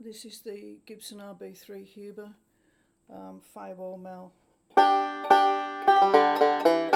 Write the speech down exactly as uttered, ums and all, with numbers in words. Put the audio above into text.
This is the Gibson R B three Huber, um, five ohm mel.